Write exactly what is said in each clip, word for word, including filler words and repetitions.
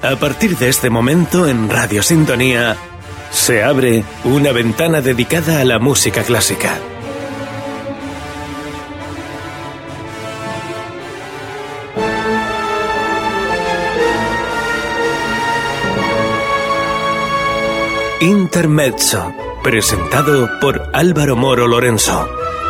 A partir de este momento en Radio Sintonía se abre una ventana dedicada a la música clásica. Intermezzo, presentado por Álvaro Moro Lorenzo.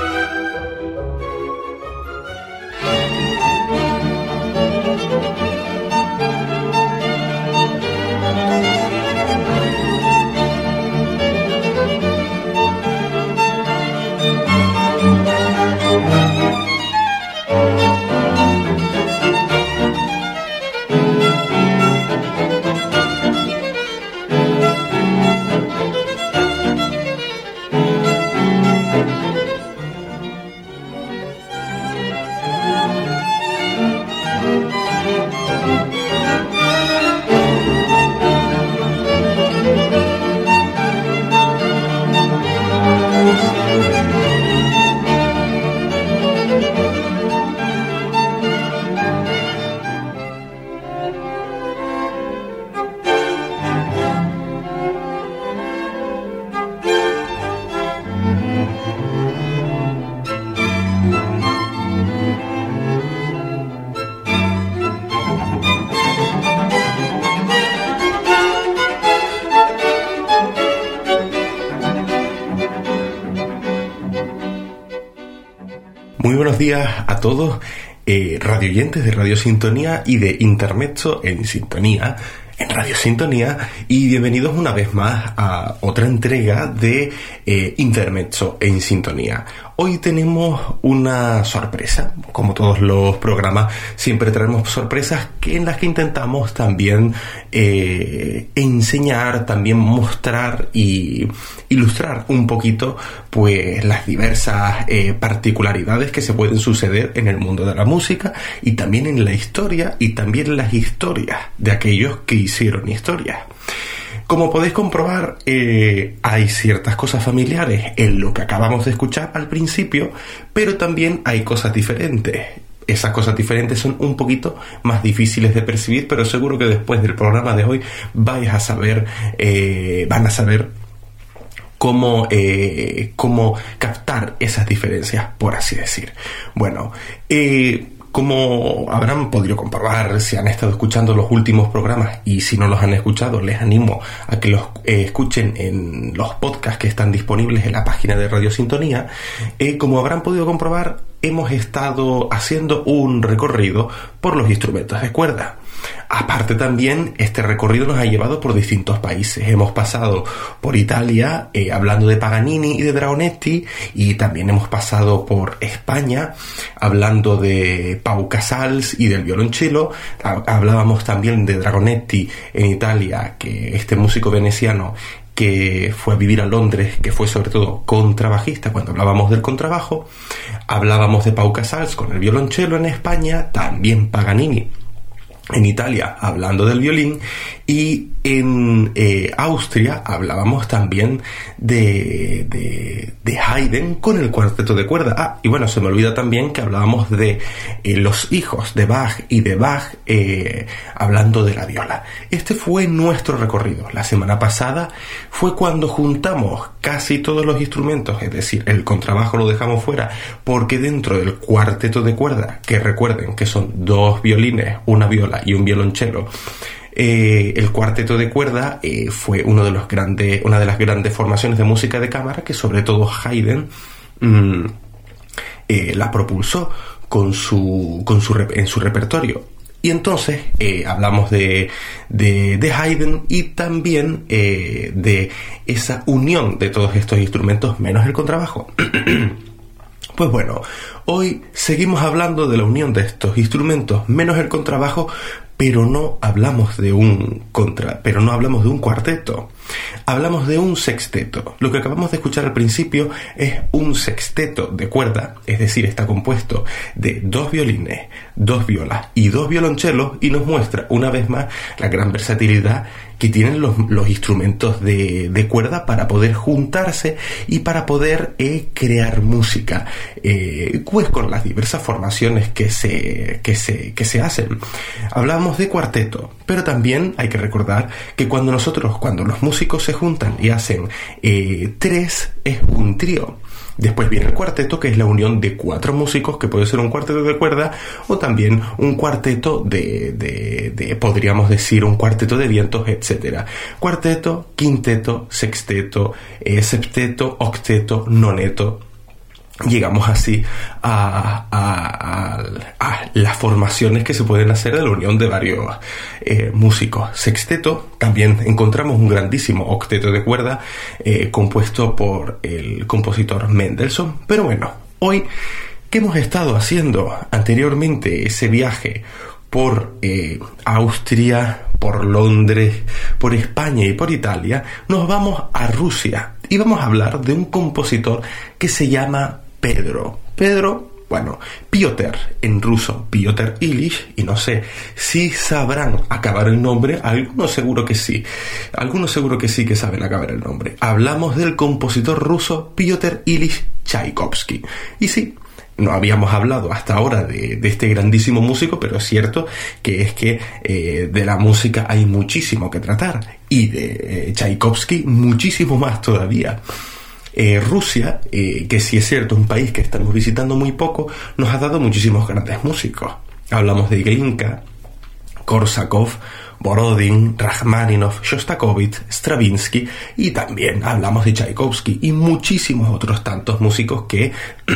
Muy buenos días a todos, eh, radioyentes de Radio Sintonía y de Intermezzo en Sintonía, en Radio Sintonía, y bienvenidos una vez más a otra entrega de eh, Intermezzo en Sintonía. Hoy tenemos una sorpresa, como todos los programas, siempre traemos sorpresas que en las que intentamos también eh, enseñar, también mostrar y ilustrar un poquito pues las diversas eh, particularidades que se pueden suceder en el mundo de la música y también en la historia y también en las historias de aquellos que hicieron historia. Como podéis comprobar, eh, hay ciertas cosas familiares en lo que acabamos de escuchar al principio, pero también hay cosas diferentes. Esas cosas diferentes son un poquito más difíciles de percibir, pero seguro que después del programa de hoy vais a saber, eh, van a saber cómo, eh, cómo captar esas diferencias, por así decir. Bueno, eh... como habrán podido comprobar si han estado escuchando los últimos programas, y si no los han escuchado les animo a que los eh, escuchen en los podcasts que están disponibles en la página de Radio Sintonía, eh, como habrán podido comprobar, hemos estado haciendo un recorrido por los instrumentos de cuerda. Aparte también, este recorrido nos ha llevado por distintos países. Hemos pasado por Italia, eh, hablando de Paganini y de Dragonetti, y también hemos pasado por España, hablando de Pau Casals y del violonchelo. Hablábamos también de Dragonetti en Italia, que este músico veneciano que fue a vivir a Londres, que fue sobre todo contrabajista cuando hablábamos del contrabajo. Hablábamos de Pau Casals con el violonchelo en España, también Paganini en Italia hablando del violín, y en eh, Austria hablábamos también de, de, de Haydn con el cuarteto de cuerda. Ah, y bueno, se me olvida también que hablábamos de eh, los hijos de Bach y de Bach eh, hablando de la viola. Este fue nuestro recorrido. La semana pasada fue cuando juntamos casi todos los instrumentos, es decir, el contrabajo lo dejamos fuera porque dentro del cuarteto de cuerda, que recuerden que son dos violines, una viola y un violonchelo, Eh, el cuarteto de cuerda eh, fue uno de los grandes, una de las grandes formaciones de música de cámara que sobre todo Haydn mmm, eh, la propulsó con su, con su en su repertorio. Y entonces eh, hablamos de, de, de Haydn y también eh, de esa unión de todos estos instrumentos menos el contrabajo. Pues bueno, hoy seguimos hablando de la unión de estos instrumentos menos el contrabajo, pero no hablamos de un contra, pero no hablamos de un cuarteto. Hablamos de un sexteto. Lo que acabamos de escuchar al principio es un sexteto de cuerda, es decir, está compuesto de dos violines, dos violas y dos violonchelos, y nos muestra una vez más la gran versatilidad que tienen los, los instrumentos de, de cuerda para poder juntarse y para poder eh, crear música, eh, pues con las diversas formaciones que se, que se, que se hacen. Hablamos de cuarteto, pero también hay que recordar que cuando nosotros, cuando los músicos se juntan y hacen eh, tres, es un trío. Después viene el cuarteto, que es la unión de cuatro músicos, que puede ser un cuarteto de cuerda o también un cuarteto de, de, de podríamos decir, un cuarteto de vientos, etcétera. Cuarteto, quinteto, sexteto, eh, septeto, octeto, noneto. Llegamos así a, a, a, a las formaciones que se pueden hacer de la unión de varios eh, músicos. Sexteto, también encontramos un grandísimo octeto de cuerda eh, compuesto por el compositor Mendelssohn. Pero bueno, hoy que hemos estado haciendo anteriormente ese viaje por eh, Austria, por Londres, por España y por Italia, nos vamos a Rusia y vamos a hablar de un compositor que se llama Pedro. Pedro, bueno, Piotr en ruso, Piotr Ilich, y no sé si sabrán acabar el nombre, algunos seguro que sí, algunos seguro que sí que saben acabar el nombre. Hablamos del compositor ruso Piotr Ilich Tchaikovsky. Y sí, no habíamos hablado hasta ahora de, de este grandísimo músico, pero es cierto que es que eh, de la música hay muchísimo que tratar, y de eh, Tchaikovsky muchísimo más todavía. Eh, Rusia, eh, que sí es cierto, un país que estamos visitando muy poco, nos ha dado muchísimos grandes músicos. Hablamos de Glinka, Korsakov, Borodin, Rachmaninoff, Shostakovich, Stravinsky, y también hablamos de Tchaikovsky y muchísimos otros tantos músicos que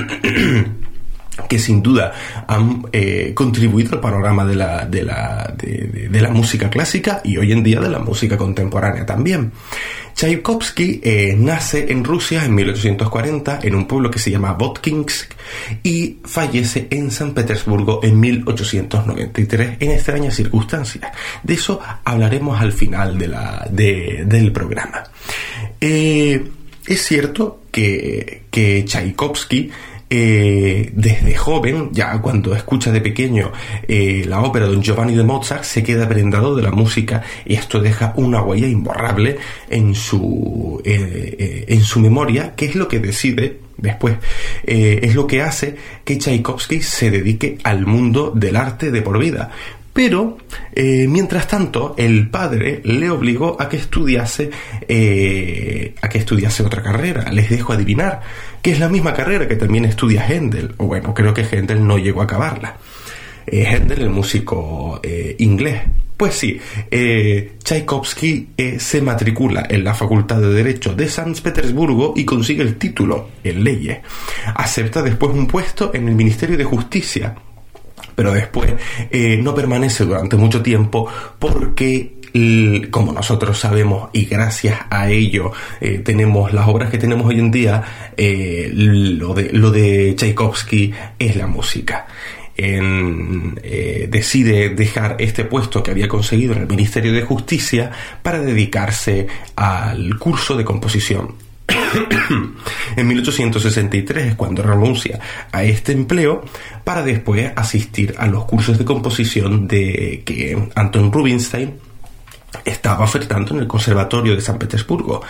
que sin duda han eh, contribuido al panorama de la, de, la, de, de, de la música clásica y hoy en día de la música contemporánea también. Tchaikovsky eh, nace en Rusia en mil ochocientos cuarenta en un pueblo que se llama Votkinsk y fallece en San Petersburgo en mil ochocientos noventa y tres en extrañas circunstancias. De eso hablaremos al final de la, de, del programa. Eh, es cierto que, que Tchaikovsky Eh, desde joven, ya cuando escucha de pequeño eh, la ópera Don Giovanni de Mozart, se queda prendado de la música y esto deja una huella imborrable en su eh, eh, en su memoria, que es lo que decide después, eh, es lo que hace que Tchaikovsky se dedique al mundo del arte de por vida. Pero, eh, mientras tanto, el padre le obligó a que estudiase eh, a que estudiase otra carrera. Les dejo adivinar que es la misma carrera que también estudia Händel. O bueno, creo que Händel no llegó a acabarla. Eh, Händel, el músico eh, inglés. Pues sí, eh, Tchaikovsky eh, se matricula en la Facultad de Derecho de San Petersburgo y consigue el título en leyes. Acepta después un puesto en el Ministerio de Justicia, pero después eh, no permanece durante mucho tiempo porque, como nosotros sabemos y gracias a ello eh, tenemos las obras que tenemos hoy en día, eh, lo de, lo de Tchaikovsky es la música. En, eh, decide dejar este puesto que había conseguido en el Ministerio de Justicia para dedicarse al curso de composición. En mil ochocientos sesenta y tres es cuando renuncia a este empleo para después asistir a los cursos de composición de que Anton Rubinstein estaba ofertando en el Conservatorio de San Petersburgo.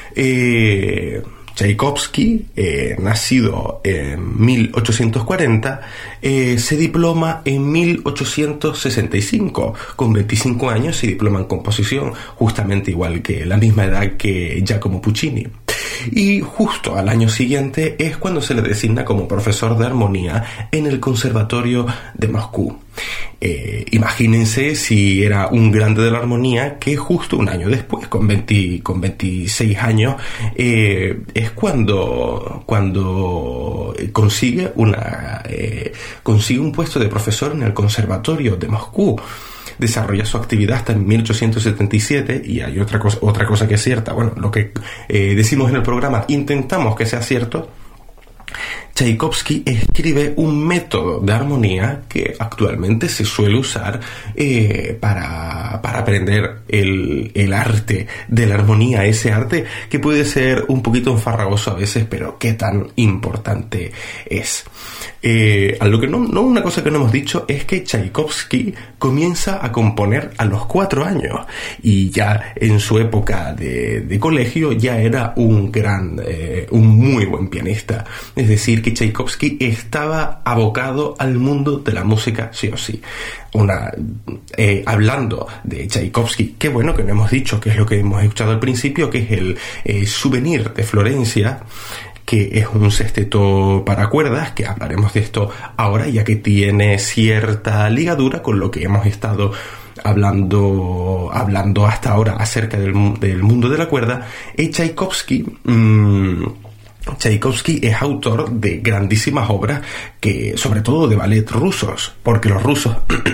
Eh, Tchaikovsky, eh, nacido en mil ochocientos cuarenta, eh, se diploma en mil ochocientos sesenta y cinco. Con veinticinco años se diploma en composición, justamente igual que la misma edad que Giacomo Puccini. Y justo al año siguiente es cuando se le designa como profesor de armonía en el Conservatorio de Moscú. Eh, imagínense si era un grande de la armonía que justo un año después, con, veinte, con veintiséis años, eh, es cuando, cuando consigue, una, eh, consigue un puesto de profesor en el Conservatorio de Moscú. Desarrolla su actividad hasta en mil ochocientos setenta y siete y hay otra cosa, otra cosa que es cierta. Bueno, lo que eh, decimos en el programa, intentamos que sea cierto. Tchaikovsky escribe un método de armonía que actualmente se suele usar eh, para, para aprender el, el arte de la armonía, ese arte que puede ser un poquito enfarragoso a veces, pero qué tan importante es. Eh, a lo que no, no, una cosa que no hemos dicho es que Tchaikovsky comienza a componer a los cuatro años y ya en su época de, de colegio ya era un gran, eh, un muy buen pianista. Es decir, que Tchaikovsky estaba abocado al mundo de la música sí o sí. Una, eh, hablando de Tchaikovsky, qué bueno que no hemos dicho, que es lo que hemos escuchado al principio, que es el eh, Souvenir de Florencia, que es un sexteto para cuerdas, que hablaremos de esto ahora, ya que tiene cierta ligadura con lo que hemos estado hablando hablando hasta ahora acerca del, del mundo de la cuerda. Y Tchaikovsky mmm, Tchaikovsky es autor de grandísimas obras, que sobre todo de ballet rusos, porque los rusos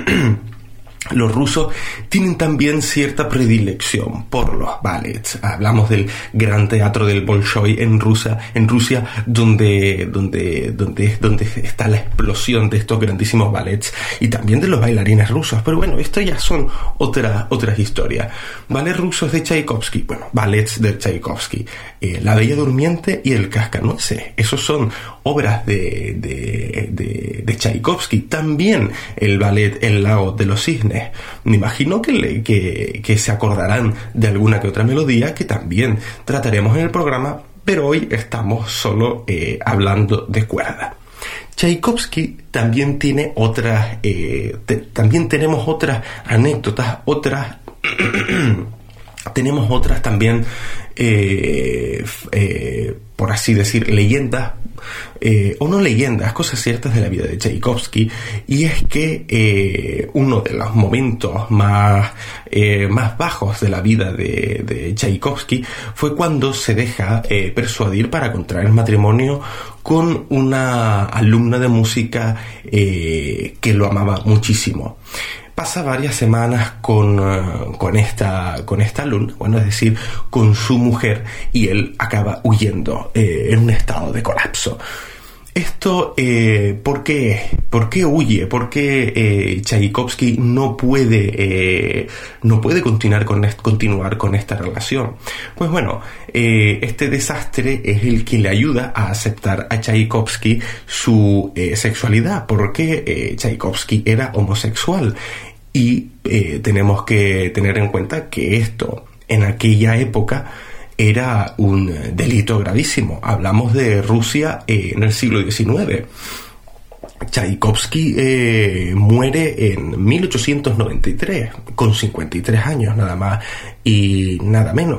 Los rusos tienen también cierta predilección por los ballets. Hablamos del gran teatro del Bolshoi en Rusia, en Rusia, donde, donde, donde, donde está la explosión de estos grandísimos ballets, y también de los bailarines rusos. Pero bueno, esto ya son otras otras historias. Ballets rusos de Tchaikovsky, bueno, ballets de Tchaikovsky, eh, La Bella Durmiente y El Cascanueces. Esos son obras de, de, de, de Tchaikovsky. También el ballet El Lago de los Cisnes. Me imagino que, le, que, que se acordarán de alguna que otra melodía que también trataremos en el programa, pero hoy estamos solo eh, hablando de cuerda. Tchaikovsky también tiene otras, eh, te, también tenemos otras anécdotas, otras, tenemos otras también, eh, eh, por así decir, leyendas, eh, o no leyendas, cosas ciertas de la vida de Tchaikovsky, y es que eh, uno de los momentos más, eh, más bajos de la vida de, de Tchaikovsky fue cuando se deja eh, persuadir para contraer matrimonio con una alumna de música eh, que lo amaba muchísimo. Pasa varias semanas con, uh, con, esta, con esta alumna, bueno, es decir, con su mujer, y él acaba huyendo eh, en un estado de colapso. Esto, eh, ¿por qué? ¿Por qué huye? ¿Por qué eh, Tchaikovsky no puede, eh, no puede continuar con, est- continuar con esta relación? Pues bueno, eh, este desastre es el que le ayuda a aceptar a Tchaikovsky su eh, sexualidad, porque eh, Tchaikovsky era homosexual, y eh, tenemos que tener en cuenta que esto en aquella época era un delito gravísimo. Hablamos de Rusia eh, en el siglo diecinueve. Tchaikovsky eh, muere en mil ochocientos noventa y tres, con cincuenta y tres años nada más y nada menos.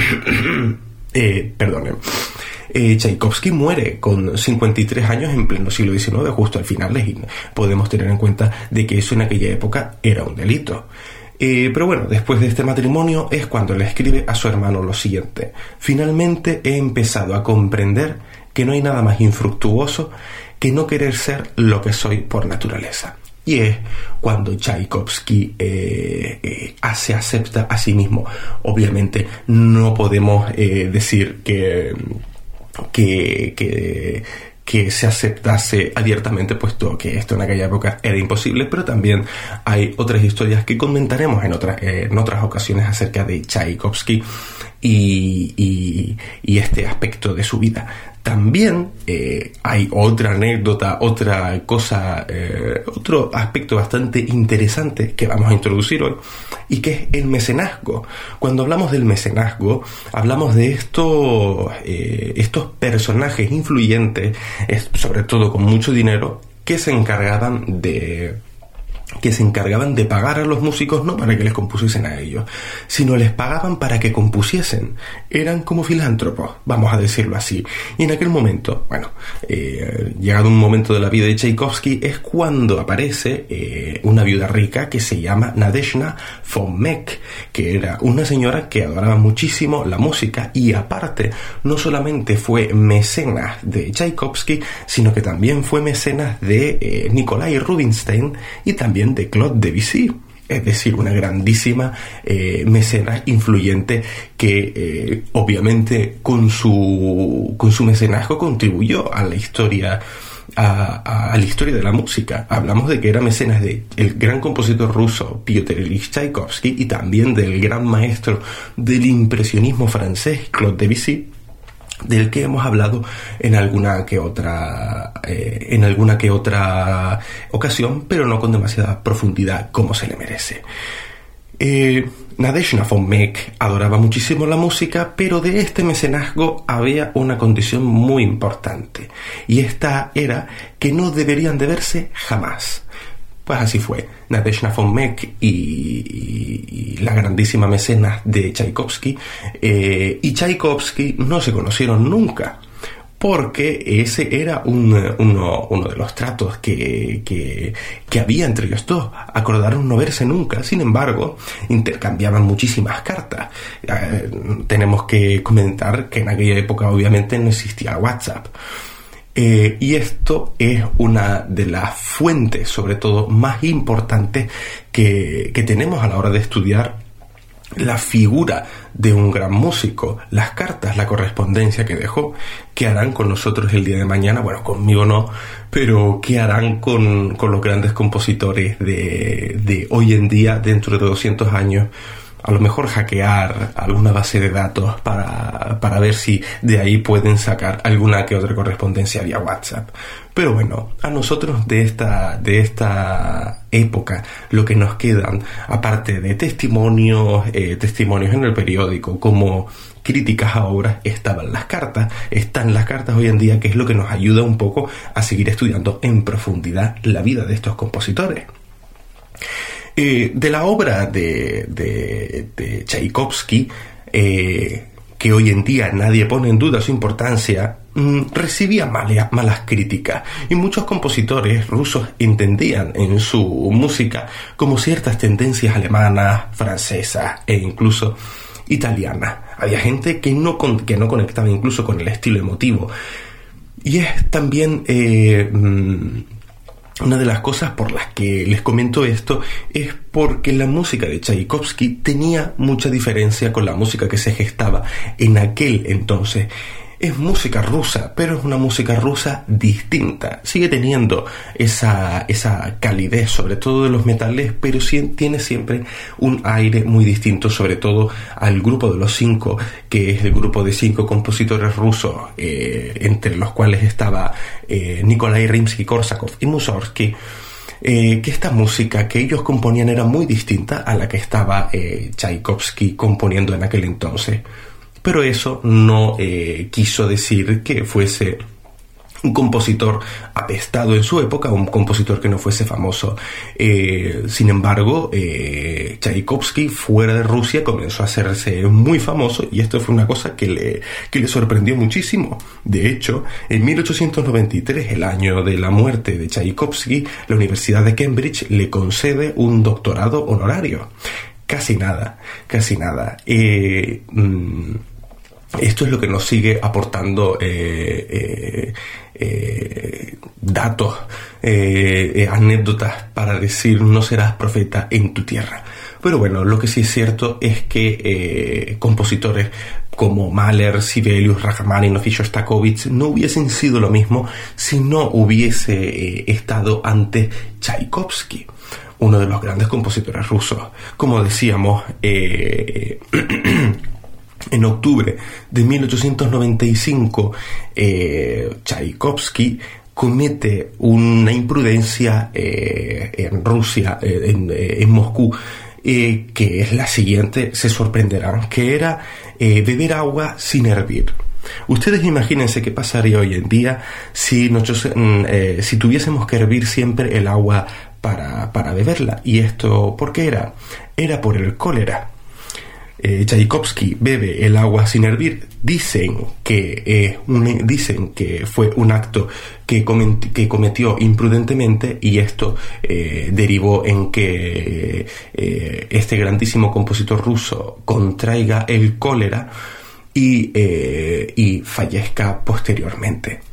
eh, perdonen. Eh, Tchaikovsky muere con cincuenta y tres años en pleno siglo diecinueve, justo al final, y podemos tener en cuenta de que eso en aquella época era un delito. Eh, pero bueno, después de este matrimonio es cuando le escribe a su hermano lo siguiente: finalmente he empezado a comprender que no hay nada más infructuoso que no querer ser lo que soy por naturaleza. Y es cuando Tchaikovsky eh, eh, se acepta a sí mismo. Obviamente no podemos eh, decir que que, que que se aceptase abiertamente, puesto que esto en aquella época era imposible, pero también hay otras historias que comentaremos en otras, eh, en otras ocasiones acerca de Tchaikovsky y, y, y este aspecto de su vida. También eh, hay otra anécdota, otra cosa, eh, otro aspecto bastante interesante que vamos a introducir hoy, y que es el mecenazgo. Cuando hablamos del mecenazgo, hablamos de estos, eh, estos personajes influyentes, sobre todo con mucho dinero, que se encargaban de... que se encargaban de pagar a los músicos no para que les compusiesen a ellos, sino les pagaban para que compusiesen. Eran como filántropos, vamos a decirlo así. Y en aquel momento, bueno, eh, llegado un momento de la vida de Tchaikovsky, es cuando aparece eh, una viuda rica que se llama Nadezhda von Meck, que era una señora que adoraba muchísimo la música, y aparte no solamente fue mecenas de Tchaikovsky, sino que también fue mecenas de eh, Nikolai Rubinstein y también de Claude Debussy. es decir, una grandísima eh, mecenas influyente que eh, obviamente con su, con su mecenazgo contribuyó a la historia A, a, a la historia de la música. Hablamos de que era mecenas del gran compositor ruso Piotr Ilyich Tchaikovsky y también del gran maestro del impresionismo francés Claude Debussy, del que hemos hablado en alguna que otra eh, en alguna que otra ocasión, pero no con demasiada profundidad como se le merece. Eh, Nadezhda von Meck adoraba muchísimo la música, pero de este mecenazgo había una condición muy importante, y esta era que no deberían de verse jamás. Pues así fue. Nadezhda von Meck y, y, y la grandísima mecenas de Tchaikovsky eh, y Tchaikovsky no se conocieron nunca, porque ese era un, uno, uno de los tratos que, que, que había entre ellos dos. Acordaron no verse nunca. Sin embargo, intercambiaban muchísimas cartas. Eh, tenemos que comentar que en aquella época obviamente no existía WhatsApp. Eh, y esto es una de las fuentes, sobre todo, más importantes que, que tenemos a la hora de estudiar la figura de un gran músico, las cartas, la correspondencia que dejó. ¿Qué harán con nosotros el día de mañana? Bueno, conmigo no, pero ¿qué harán con, con los grandes compositores de, de hoy en día, dentro de doscientos años? A lo mejor hackear alguna base de datos para, para ver si de ahí pueden sacar alguna que otra correspondencia vía WhatsApp. Pero bueno, a nosotros de esta, de esta época lo que nos quedan, aparte de testimonios, eh, testimonios en el periódico, como críticas a obras, estaban las cartas. Están las cartas hoy en día, que es lo que nos ayuda un poco a seguir estudiando en profundidad la vida de estos compositores. Eh, de la obra de, de, de Tchaikovsky, eh, que hoy en día nadie pone en duda su importancia, mmm, recibía malas, malas críticas, y muchos compositores rusos entendían en su música como ciertas tendencias alemanas, francesas e incluso italianas. Había gente que no, con, que no conectaba incluso con el estilo emotivo. Y es también... Eh, mmm, Una de las cosas por las que les comento esto es porque la música de Tchaikovsky tenía mucha diferencia con la música que se gestaba en aquel entonces. Es música rusa, pero es una música rusa distinta. Sigue teniendo esa, esa calidez, sobre todo de los metales, pero sí tiene siempre un aire muy distinto, sobre todo al grupo de los cinco, que es el grupo de cinco compositores rusos, eh, entre los cuales estaba eh, Nikolai Rimsky-Korsakov y Mussorgsky. Eh, que esta música que ellos componían era muy distinta a la que estaba eh, Tchaikovsky componiendo en aquel entonces. Pero eso no eh, quiso decir que fuese un compositor apestado en su época, un compositor que no fuese famoso. Eh, sin embargo, eh, Tchaikovsky fuera de Rusia comenzó a hacerse muy famoso, y esto fue una cosa que le, que le sorprendió muchísimo. De hecho, en mil ochocientos noventa y tres, el año de la muerte de Tchaikovsky, la Universidad de Cambridge le concede un doctorado honorario. Casi nada, casi nada. Eh, mmm, Esto es lo que nos sigue aportando eh, eh, eh, datos, eh, eh, anécdotas para decir no serás profeta en tu tierra. Pero bueno, lo que sí es cierto es que eh, compositores como Mahler, Sibelius, Rachmaninoff y Shostakovich no hubiesen sido lo mismo si no hubiese eh, estado ante Tchaikovsky, uno de los grandes compositores rusos. Como decíamos, eh, en octubre de mil ochocientos noventa y cinco, eh, Tchaikovsky comete una imprudencia eh, en Rusia, eh, en, eh, en Moscú, eh, que es la siguiente, se sorprenderán, que era eh, beber agua sin hervir. Ustedes imagínense qué pasaría hoy en día si, nosotros, eh, si tuviésemos que hervir siempre el agua para, para beberla. ¿Y esto por qué era? Era por el cólera. Eh, Tchaikovsky bebe el agua sin hervir. Dicen que, eh, un, dicen que fue un acto que, comet, que cometió imprudentemente, y esto eh, derivó en que eh, este grandísimo compositor ruso contraiga el cólera y, eh, y fallezca posteriormente.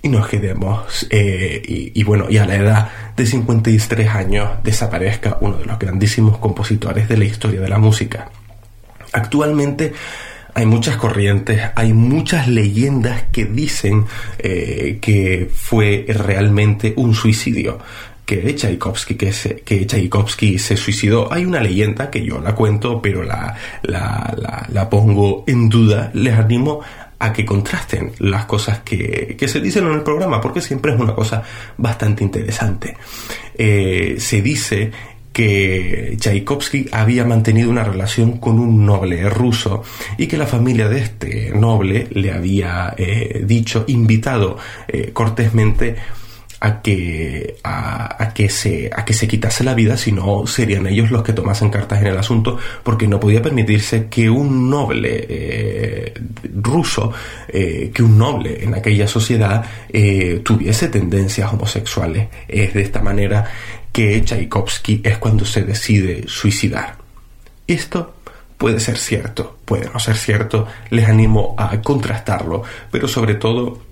y nos quedemos, eh, y, y bueno, y a la edad de cincuenta y tres años desaparezca uno de los grandísimos compositores de la historia de la música. Actualmente hay muchas corrientes, hay muchas leyendas que dicen eh, que fue realmente un suicidio, que Tchaikovsky, que, se, que Tchaikovsky se suicidó. Hay una leyenda que yo la cuento, pero la, la, la, la pongo en duda. Les animo a que contrasten las cosas que, que se dicen en el programa, porque siempre es una cosa bastante interesante. Eh, se dice que Tchaikovsky había mantenido una relación con un noble ruso y que la familia de este noble le había eh, dicho, invitado eh, cortésmente a que a, a que se a que se quitase la vida, si no serían ellos los que tomasen cartas en el asunto, porque no podía permitirse que un noble eh, ruso, eh, que un noble en aquella sociedad eh, tuviese tendencias homosexuales. Es de esta manera que Tchaikovsky es cuando se decide suicidar. Esto puede ser cierto, puede no ser cierto, les animo a contrastarlo, pero sobre todo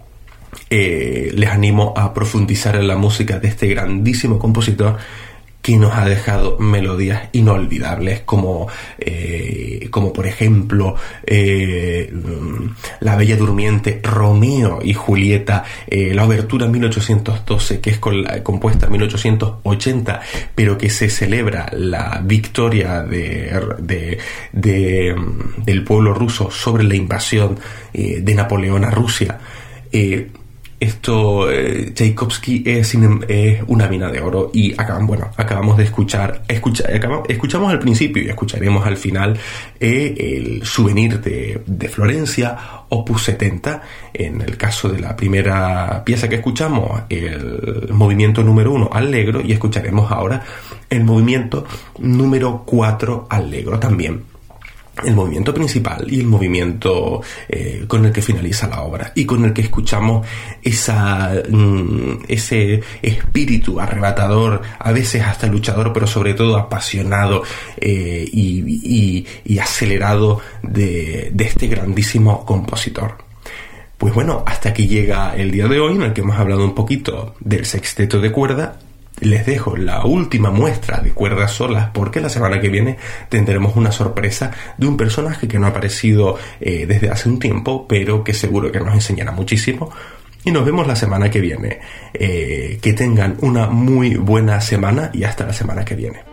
Eh, les animo a profundizar en la música de este grandísimo compositor que nos ha dejado melodías inolvidables como, eh, como por ejemplo eh, La Bella Durmiente, Romeo y Julieta, eh, la obertura mil ochocientos doce, que es con la, compuesta en mil ochocientos ochenta, pero que se celebra la victoria de, de, de, del pueblo ruso sobre la invasión eh, de Napoleón a Rusia. Eh, Esto, eh, Tchaikovsky es, es una mina de oro y acaban, bueno, acabamos de escuchar, escucha, acabamos, escuchamos al principio y escucharemos al final eh, el Souvenir de, de Florencia, opus setenta, en el caso de la primera pieza que escuchamos, el movimiento número uno, Allegro, y escucharemos ahora el movimiento número cuatro, Allegro también. El movimiento principal y el movimiento eh, con el que finaliza la obra y con el que escuchamos esa, mm, ese espíritu arrebatador, a veces hasta luchador, pero sobre todo apasionado eh, y, y, y acelerado de, de este grandísimo compositor. Pues bueno, hasta aquí llega el día de hoy, en el que hemos hablado un poquito del sexteto de cuerda. Les dejo la última muestra de cuerdas solas, porque la semana que viene tendremos una sorpresa de un personaje que no ha aparecido eh, desde hace un tiempo, pero que seguro que nos enseñará muchísimo. Y nos vemos la semana que viene. Eh, que tengan una muy buena semana y hasta la semana que viene.